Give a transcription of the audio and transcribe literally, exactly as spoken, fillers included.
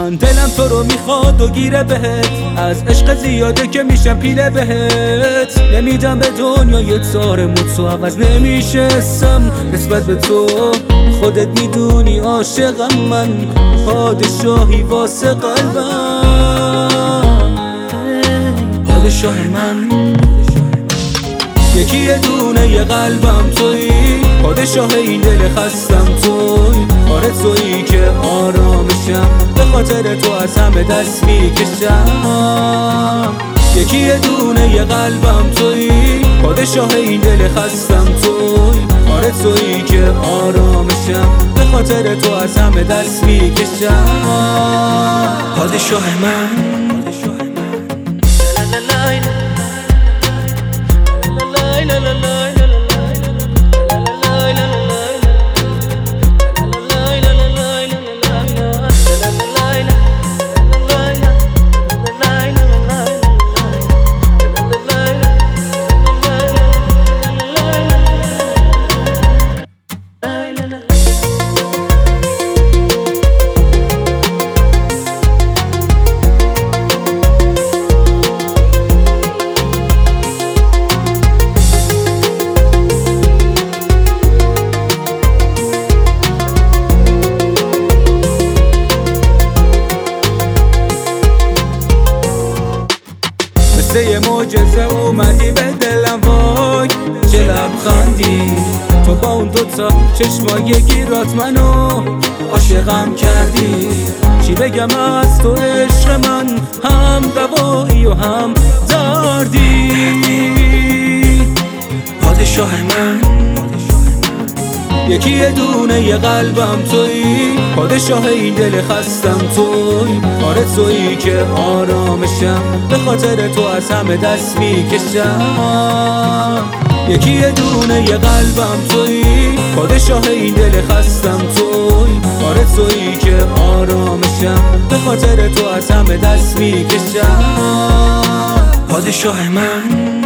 من دلم تو رو میخواد و گیره بهت، از عشق زیاده که میشم پیله بهت. نمیدم به دنیای تار موت و عوض نمیشستم نسبت به تو. خودت میدونی عاشقم من، پادشاهی واسه قلبم. پادشاه من یکی یه دونه یه قلبم تویی، پادشاه این دل خستم تویی. آره تویی که آرامشم، به خاطر تو از همه دست میکشم. یکی یه دونه یه قلبم تویی، پادشاه این دل خستم تویی. آره تویی که آرامشم، به خاطر تو از همه دست میکشم. پادشاه من یه معجزه اومدی به دلم، وای چه لبخندی تو با اون دوتا چشمای گیرات منو عاشقم کردی. چی بگم از تو عشق من، هم دوایی و هم دردی. پادشاه من یکی یه دونه یه قلبم تویی، پادشاه این دل خستم تویی. آره تویی که آرامشم، به خاطر تو از همه دست میکشم. یکی یه دونه یه قلبم تویی، پادشاه این دل خستم تویی. آره تویی که آرامشم، به خاطر تو از همه دست میکشم. پادشاه من